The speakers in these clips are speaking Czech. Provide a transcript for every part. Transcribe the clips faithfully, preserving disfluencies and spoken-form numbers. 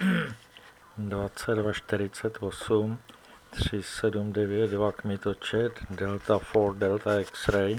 dvacet dva čtyřicet osm tři sedm devět dva kmitočet Delta čtyři Delta X-ray.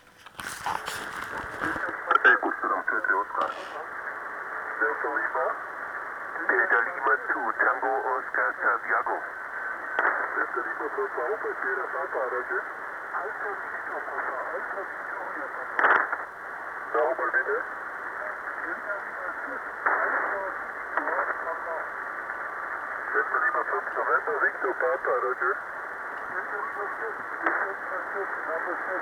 Delta Lima, Delta Lima to Tango Oscar Santiago. Delta Lima Papa Alpha Sierra Papa, Roger. Alpha Victor Papa, Alpha Victoria Papa. Sauber bitte. Delta Lima fünf, Alpha Victor Papa. Delta Lima fünf November Victor Papa, Roger. Delta Lima fünf, Delta fünf, Number six.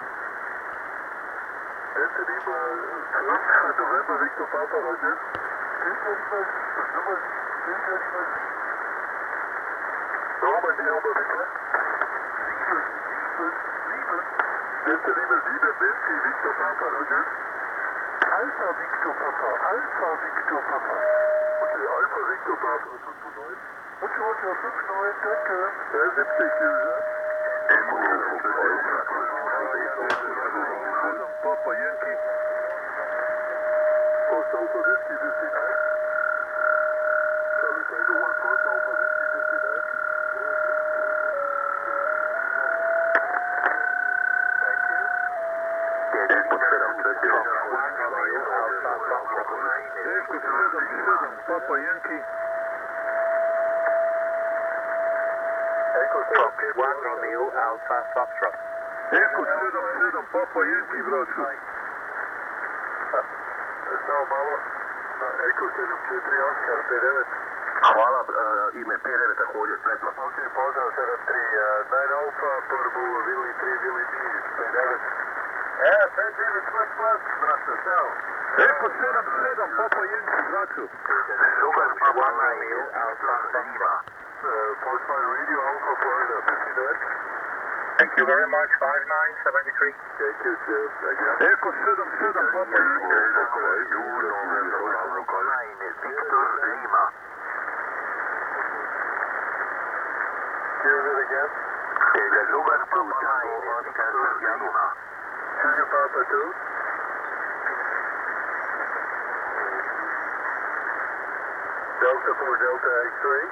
Delta Lima fünf November Victor Papa, Roger. Delta Lima sieben, Nummer sieben, Delta Lima sieben. Sauber Delta bitte. sieben, sieben, sieben. Delta Lima sieben, Nancy Victor Papa, Roger. Alpha Victor Papa, Alpha Victor Papa. Okay, Alpha Victor Papa, fünf neun. Okay, okay, fünf neun, danke. Ja, siebzig, User. Papa Yankee. Post Alpha Whiskey fifty-nine. Charlie Tango one, Post Alpha Whiskey fifty-nine. Thank you. Echo seven seven, Papa Yankee. Echo seven one Romeo Alpha Foxtrot. Echo seven seven, Papa Yankee, bratcu. Znao malo. Echo sedam četiri Oscar pet devet. Hvala, ime pet devet također, Petla. Ok, pozdrav sedam tri, nine Alpha, Purbu, Willy tri, Willy B, pet devet. E, pet devet, plus plus, brate, sao. Echo sedam sedam, Papa Yankee, bratcu. Sugar, Papa Romeo Alpha Foxtrot. Postline Radio Alpha Florida, fifty-nine. Thank you very much, five nine seven three. Thank you, Jeff. Echo seven seven, Papa Yankee. Victor Lima. Here's it again. The Lugar Blue Time, Victor Lima. Sugar Papa two. Delta four Delta X-ray.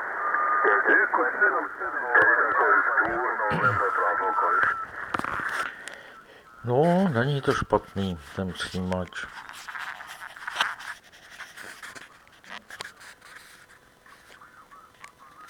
No, není to špatný, ten přijímač.